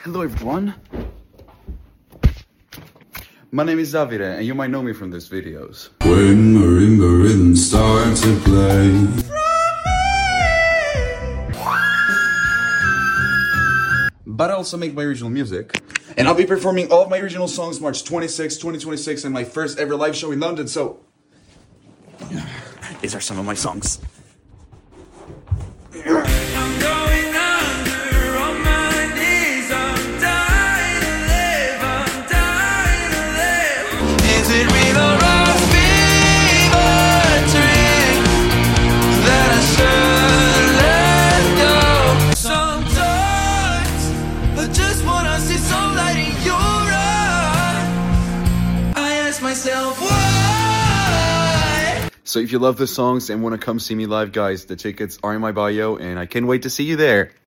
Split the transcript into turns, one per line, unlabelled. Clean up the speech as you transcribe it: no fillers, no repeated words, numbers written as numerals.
Hello everyone. My name is Davide, and you might know me from these videos.
When marimba rhythms start to play,
but I also make my original music. And I'll be performing all of my original songs March 26, 2026 in my first ever live show in London, so these are some of my songs.
I'm going under on my knees. I'm dying to live. I'm dying to live. Is it real or a fever dream that I should let go? Sometimes I just wanna see some light in your eyes. I ask myself why.
So if you love the songs and want to come see me live, guys, the tickets are in my bio, and I can't wait to see you there.